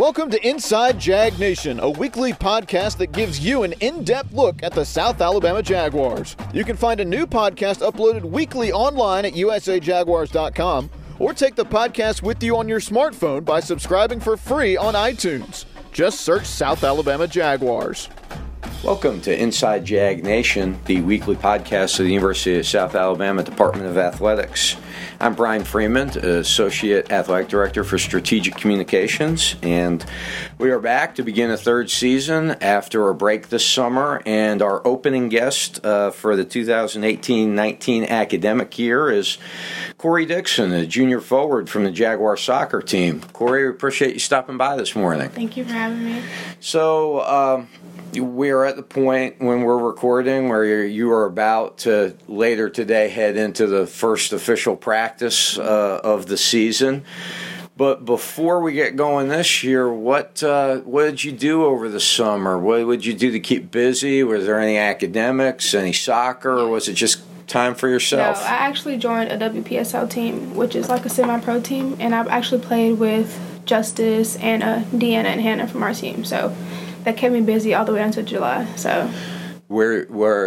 Welcome to Inside Jag Nation, a weekly podcast that gives you an in-depth look at the South Alabama Jaguars. You can find a new podcast uploaded weekly online at usajaguars.com or take the podcast with you on your smartphone by subscribing for free on iTunes. Just search South Alabama Jaguars. Welcome to Inside Jag Nation, the weekly podcast of the University of South Alabama Department of Athletics. I'm Brian Freeman, Associate Athletic Director for Strategic Communications, and we are back to begin a third season after a break this summer, and our opening guest for the 2018-19 academic year is Corey Dixon, a junior forward from the Jaguar soccer team. Corey, we appreciate you stopping by this morning. Thank you for having me. So, we're at the point when we're recording where you are about to later today head into the first official practice of the season. But before we get going this year, what did you do over the summer? What would you do to keep busy? Was there any academics, any soccer, or was it just time for yourself? No, I actually joined a WPSL team, which is like a semi-pro team, and I've actually played with Justice, Anna, Deanna, and Hannah from our team. So that kept me busy all the way until July. So where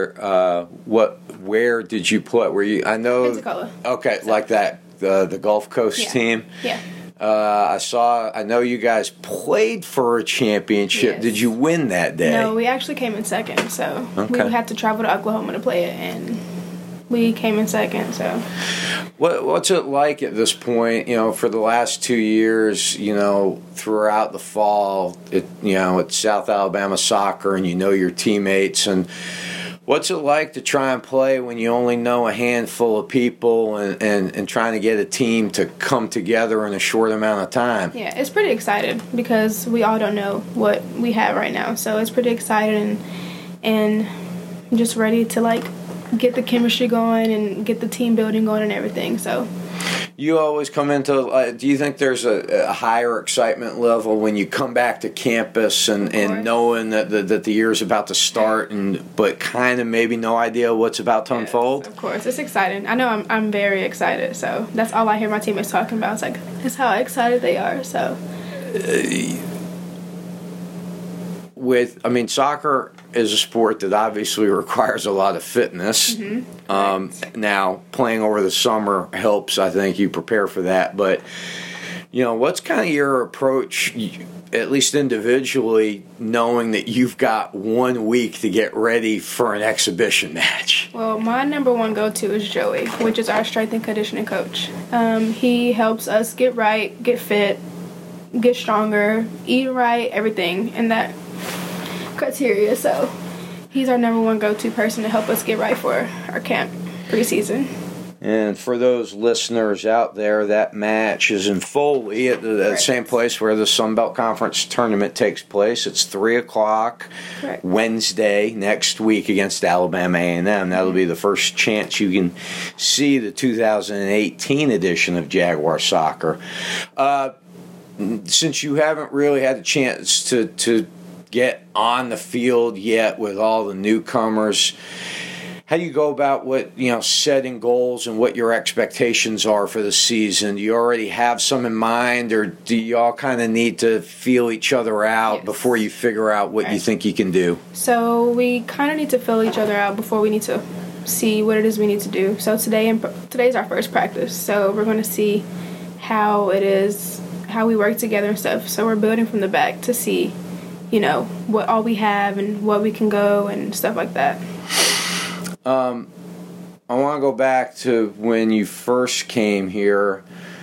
did you play? Were you? I know. Pensacola. Okay, so, like that the Gulf Coast team. Yeah. I know you guys played for a championship. Yes. Did you win that day? No, we actually came in second. So we had to travel to Oklahoma to play it, and we came in second. So what's it like at this point? You know, for the last 2 years, you know, throughout the fall, it's South Alabama soccer, and you know your teammates. And what's it like to try and play when you only know a handful of people and trying to get a team to come together in a short amount of time? Yeah, it's pretty exciting because we all don't know what we have right now. So it's pretty exciting and just ready to get the chemistry going and get the team building going and everything. So you always come into do you think there's a higher excitement level when you come back to campus and knowing that the year's about to start but kind of maybe no idea what's about to unfold? Of course, it's exciting. I know I'm very excited. So that's all I hear my teammates talking about. It's how excited they are. So soccer is a sport that obviously requires a lot of fitness. Mm-hmm. Now, playing over the summer helps. I think you prepare for that. But, what's kind of your approach, at least individually, knowing that you've got 1 week to get ready for an exhibition match? Well, my number one go-to is Joey, which is our strength and conditioning coach. He helps us get right, get fit, get stronger, eat right, everything, and that criteria. So he's our number one go-to person to help us get right for our camp preseason. And for those listeners out there, that match is in Foley at the same place where the Sun Belt Conference tournament takes place. It's 3 o'clock Wednesday next week against Alabama A&M. That'll be the first chance you can see the 2018 edition of Jaguar Soccer. Since you haven't really had a chance to get on the field yet with all the newcomers, how do you go about setting goals and what your expectations are for the season? Do you already have some in mind, or do you all kind of need to feel each other out before you figure out what you think you can do? So we kind of need to feel each other out before we need to see what it is we need to do. So today's our first practice, so we're going to see how it is, how we work together and stuff. So we're building from the back to see what all we have and what we can go and stuff like that. I want to go back to when you first came here.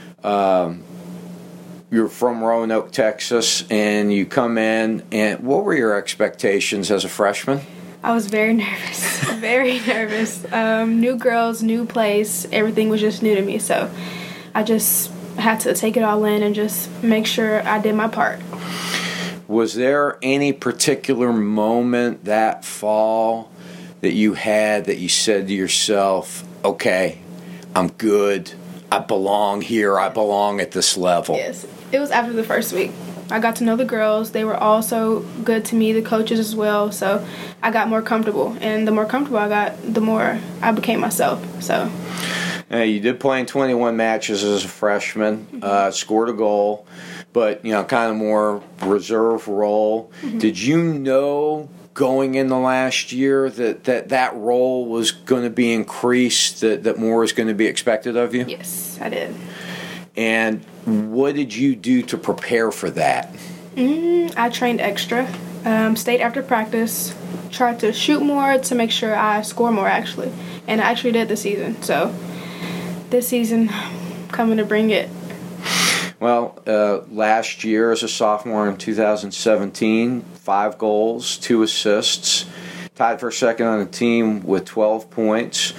You're from Roanoke, Texas, and you come in, and what were your expectations as a freshman? I was very nervous, very nervous. New girls, new place, everything was just new to me. So I just had to take it all in and just make sure I did my part. Was there any particular moment that fall that you had that you said to yourself, okay, I'm good, I belong here, I belong at this level? Yes, it was after the first week. I got to know the girls. They were all so good to me, the coaches as well. So I got more comfortable. And the more comfortable I got, the more I became myself. So you did play in 21 matches as a freshman, scored a goal. but kind of more reserve role. Mm-hmm. Did you know going in the last year that role was going to be increased, that more was going to be expected of you? Yes, I did. And what did you do to prepare for that? I trained extra, stayed after practice, tried to shoot more to make sure I score more, actually. And I actually did this season. So this season, coming to bring it. Well, last year as a sophomore in 2017, 5 goals, 2 assists, tied for second on the team with 12 points.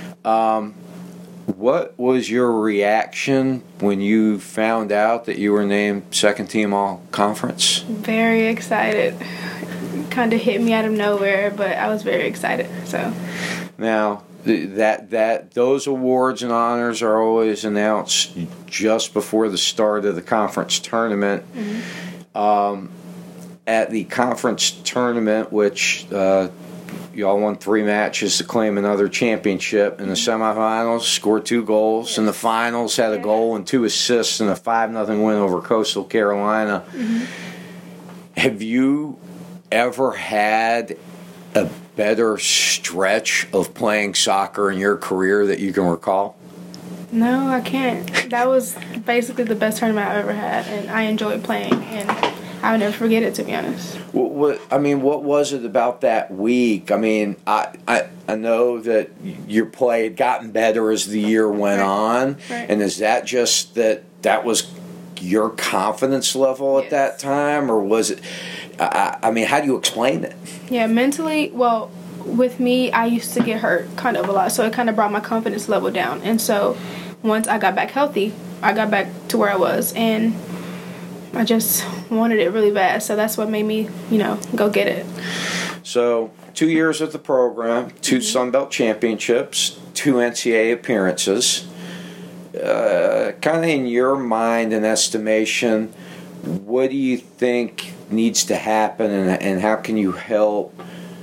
What was your reaction when you found out that you were named second team all-conference? Very excited. Kind of hit me out of nowhere, but I was very excited. So now, those awards and honors are always announced just before the start of the conference tournament. Mm-hmm. At the conference tournament, which y'all won 3 matches to claim another championship. In the semifinals, scored 2 goals. Yes. In the finals, had a goal and 2 assists in a 5-0 win over Coastal Carolina. Mm-hmm. Have you ever had a better stretch of playing soccer in your career that you can recall? No, I can't. That was basically the best tournament I've ever had, and I enjoyed playing, and I'll never forget it, to be honest. What was it about that week? I mean, I know that your play had gotten better as the year went on, Right. and is that just that was your confidence level at that time, or was it? I mean, how do you explain it? Yeah, mentally, well, with me, I used to get hurt kind of a lot, so it kind of brought my confidence level down. And so once I got back healthy, I got back to where I was, and I just wanted it really bad. So that's what made me, go get it. So 2 years at the program, 2 Sun Belt championships, 2 NCAA appearances. Kind of in your mind and estimation, what do you think needs to happen, and how can you help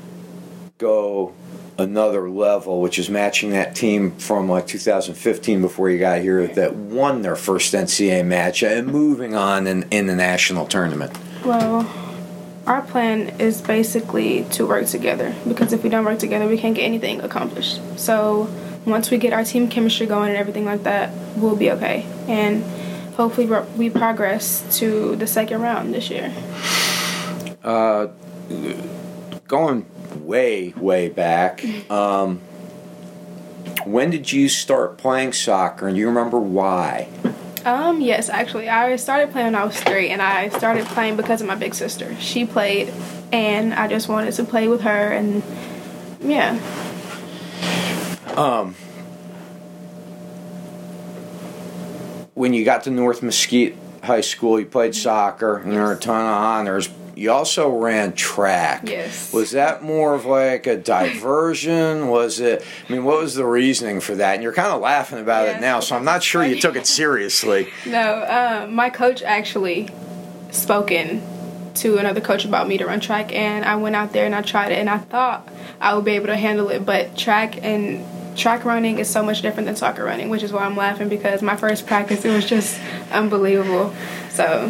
go another level, which is matching that team from 2015 before you got here that won their first NCAA match and moving on in the national tournament? Well, our plan is basically to work together, because if we don't work together, we can't get anything accomplished. So once we get our team chemistry going and everything like that, we'll be okay. And hopefully we progress to the second round this year. Going way back, when did you start playing soccer, and do you remember why? Yes, actually, I started playing when I was 3, and I started playing because of my big sister. She played, and I just wanted to play with her, and yeah. When you got to North Mesquite High School, you played soccer, and there were a ton of honors. You also ran track. Yes. Was that more of like a diversion? Was it? I mean, what was the reasoning for that? And you're kind of laughing about it now, so I'm not sure you took it seriously. No, my coach actually spoken to another coach about me to run track, and I went out there and I tried it, and I thought I would be able to handle it, but track running is so much different than soccer running, which is why I'm laughing, because my first practice, it was just unbelievable. So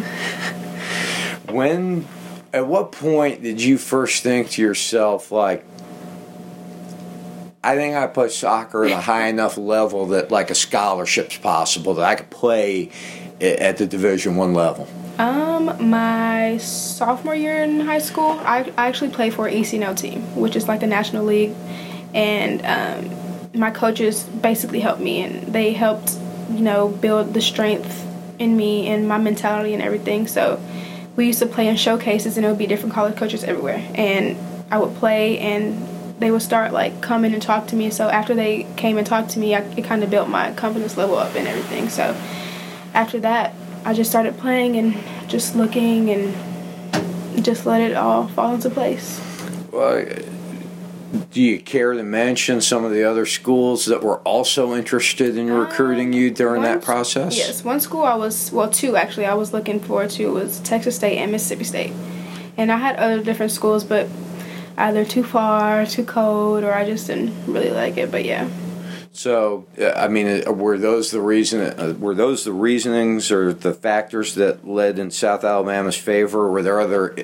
at what point did you first think to yourself, like, I think I play soccer at a high enough level that like a scholarship's possible, that I could play at the Division I level? My sophomore year in high school, I actually played for an ECNO team, which is like the National League, and my coaches basically helped me, and they helped, build the strength in me and my mentality and everything. So we used to play in showcases, and it would be different college coaches everywhere, and I would play, and they would start like coming and talk to me. So after they came and talked to me, it kind of built my confidence level up and everything. So after that, I just started playing and just looking and just let it all fall into place. Well, do you care to mention some of the other schools that were also interested in recruiting you during that process? Yes, one school two actually I was looking forward to was Texas State and Mississippi State. And I had other different schools, but either too far, too cold, or I just didn't really like it, but yeah. So, I mean, were those the reasonings or the factors that led in South Alabama's favor? Or were there other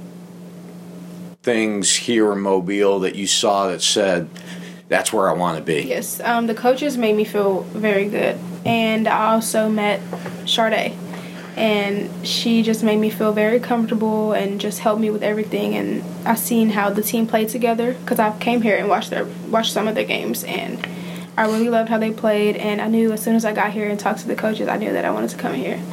things here in Mobile that you saw that said, that's where I want to be? Yes, the coaches made me feel very good. And I also met Sharday. And she just made me feel very comfortable and just helped me with everything. And I seen how the team played together because I came here and watched some of their games. And I really loved how they played. And I knew as soon as I got here and talked to the coaches, I knew that I wanted to come here.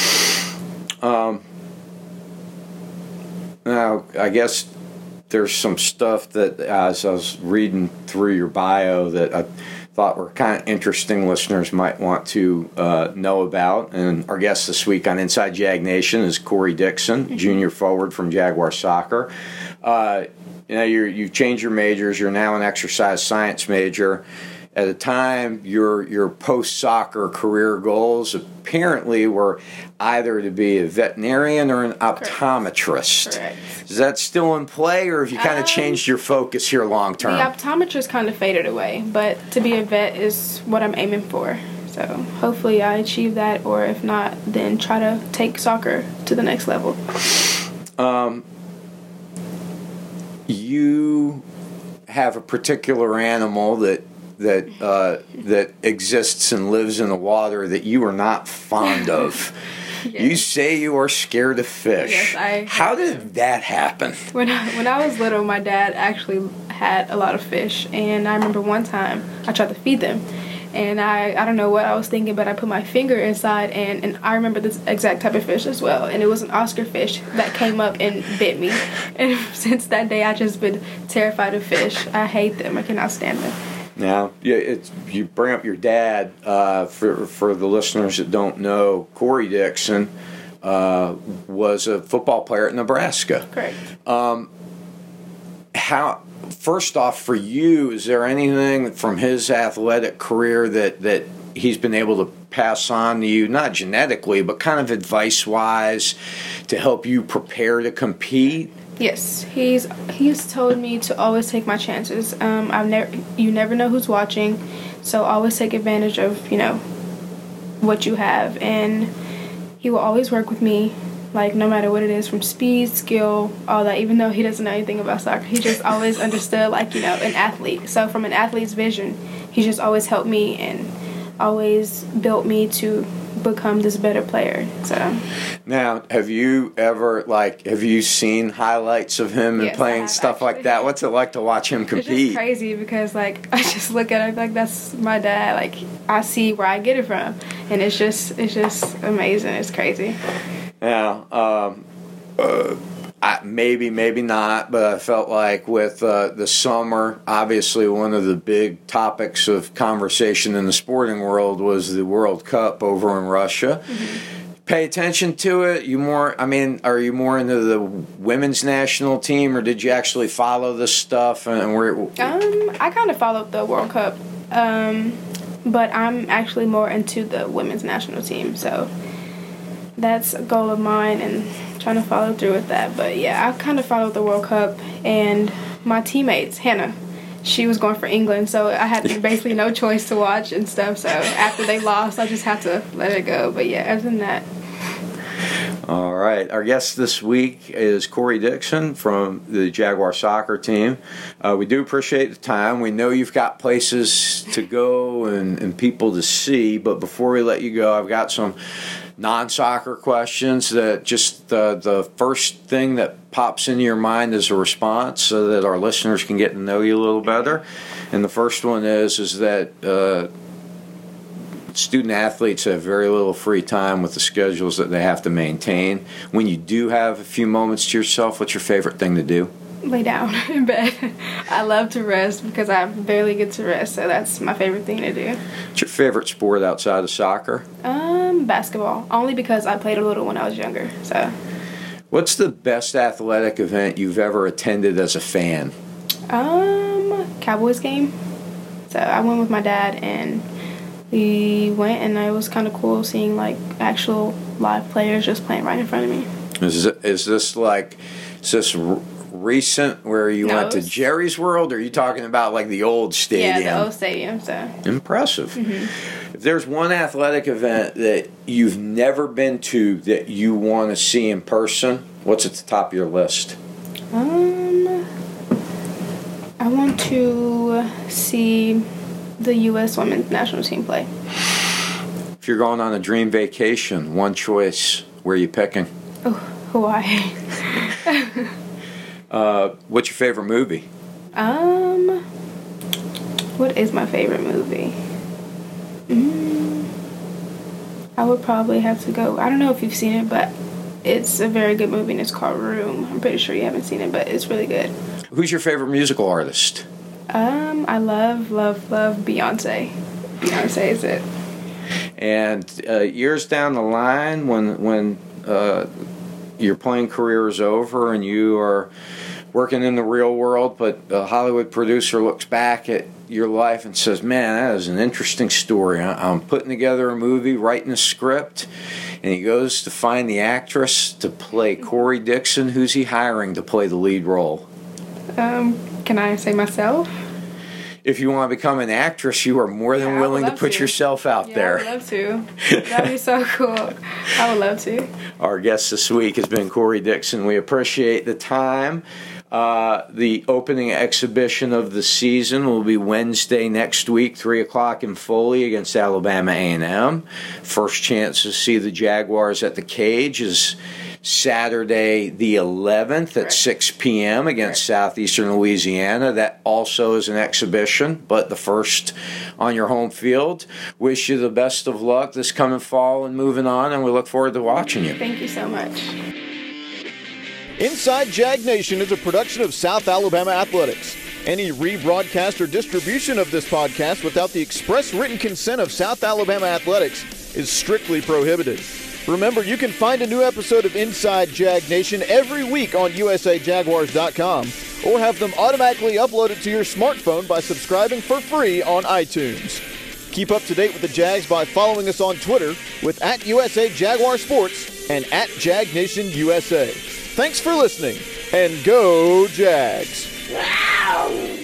Now, I guess there's some stuff that as I was reading through your bio that I thought were kind of interesting listeners might want to know about. And our guest this week on Inside Jag Nation is Corey Dixon, junior forward from Jaguar Soccer. You've changed your majors. You're now an exercise science major. At the time, your post-soccer career goals apparently were either to be a veterinarian or an optometrist. Correct. Is that still in play, or have you kind of changed your focus here long term? The optometrist kind of faded away, but to be a vet is what I'm aiming for. So hopefully I achieve that, or if not, then try to take soccer to the next level. You have a particular animal that exists and lives in the water that you are not fond of. Yes. You say you are scared of fish. Yes, How did that happen? When I was little, my dad actually had a lot of fish, and I remember one time I tried to feed them, and I don't know what I was thinking, but I put my finger inside, and I remember this exact type of fish as well, and it was an Oscar fish that came up and bit me, and since that day I've just been terrified of fish. I hate them. I cannot stand them. Now, you bring up your dad. For the listeners that don't know, Corey Dixon was a football player at Nebraska. Correct. First off, for you, is there anything from his athletic career that he's been able to pass on to you, not genetically, but kind of advice-wise, to help you prepare to compete? Yes, he's told me to always take my chances. You never know who's watching, so always take advantage of what you have, and he will always work with me, like no matter what it is, from speed, skill, all that. Even though he doesn't know anything about soccer, he just always understood an athlete. So from an athlete's vision, he just always helped me and always built me to become this better player. So now, have you seen highlights of him and playing stuff like that? What's it like to watch him compete? It's just crazy because I just look at it like that's my dad. I see where I get it from, and it's just amazing. It's crazy. Now, maybe not, but I felt like with the summer, obviously one of the big topics of conversation in the sporting world was the World Cup over in Russia. Mm-hmm. Pay attention to it? Are you more into the women's national team, or did you actually follow this stuff? I kind of followed the World Cup, but I'm actually more into the women's national team, so that's a goal of mine and trying to follow through with that. But yeah, I kind of followed the World Cup, and my teammates, Hannah, she was going for England, so I had basically no choice to watch and stuff. So after they lost, I just had to let it go. But yeah, other than that. All right. Our guest this week is Corey Dixon from the Jaguar soccer team. We do appreciate the time. We know you've got places to go and people to see, but before we let you go, I've got some non-soccer questions that just the first thing that pops into your mind as a response so that our listeners can get to know you a little better. And the first one is that student athletes have very little free time with the schedules that they have to maintain. When you do have a few moments to yourself, what's your favorite thing to do? Lay down in bed. I love to rest because I barely get to rest, so that's my favorite thing to do. What's your favorite sport outside of soccer? Basketball. Only because I played a little when I was younger. So. What's the best athletic event you've ever attended as a fan? Cowboys game. So I went with my dad and we went, and it was kind of cool seeing recent where you went to it's- Jerry's World, or are you talking about like the old stadium? Yeah, the old stadium. So Impressive. If there's one athletic event that you've never been to that you want to see in person, what's at the top of your list? I want to see the U.S. women's national team play. If you're going on a dream vacation, one choice, where are you picking? Oh, Hawaii. What's your favorite movie? What is my favorite movie? I would probably have to go. I don't know if you've seen it, but it's a very good movie, and it's called Room. I'm pretty sure you haven't seen it, but it's really good. Who's your favorite musical artist? I love Beyonce. Beyonce is it. And years down the line, when your playing career is over and you are working in the real world, but a Hollywood producer looks back at your life and says, man, that is an interesting story. I'm putting together a movie, writing a script, and he goes to find the actress to play Corey Dixon. Who's he hiring to play the lead role? Can I say myself? If you want to become an actress, you are more than willing to put yourself out there. I would love to. That'd be so cool. I would love to. Our guest this week has been Corey Dixon. We appreciate the time. The opening exhibition of the season will be Wednesday next week, 3 o'clock in Foley against Alabama A&M. First chance to see the Jaguars at the Cage is Saturday the 11th at 6 p.m. against Southeastern Louisiana. That also is an exhibition, but the first on your home field. Wish you the best of luck this coming fall and moving on, and we look forward to watching you. Thank you so much. Inside Jag Nation is a production of South Alabama Athletics. Any rebroadcast or distribution of this podcast without the express written consent of South Alabama Athletics is strictly prohibited. Remember, you can find a new episode of Inside Jag Nation every week on usajaguars.com or have them automatically uploaded to your smartphone by subscribing for free on iTunes. Keep up to date with the Jags by following us on Twitter with @USAJaguarSports and @JagNationUSA. Thanks for listening, and go Jags! Wow!